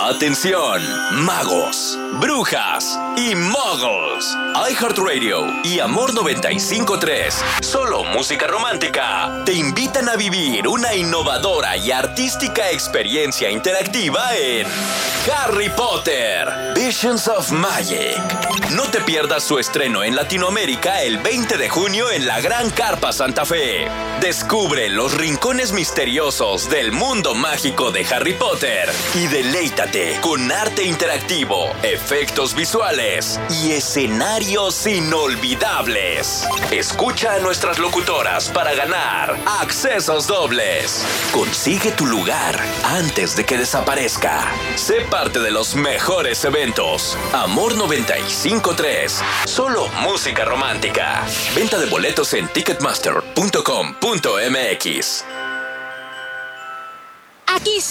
Atención, magos, brujas y muggles. iHeartRadio y Amor 95.3, solo música romántica, te invitan a vivir una innovadora y artística experiencia interactiva en Harry Potter, Visions of Magic. No te pierdas su estreno en Latinoamérica el 20 de junio en la Gran Carpa Santa Fe. Descubre los rincones misteriosos del mundo mágico de Harry Potter y deleítate con arte interactivo, efectos visuales y escenarios inolvidables. Escucha a nuestras locutoras para ganar accesos dobles. Consigue tu lugar antes de que desaparezca. Sé parte de los mejores eventos. Amor 95.3, solo música romántica. Venta de boletos en ticketmaster.com.mx. Aquí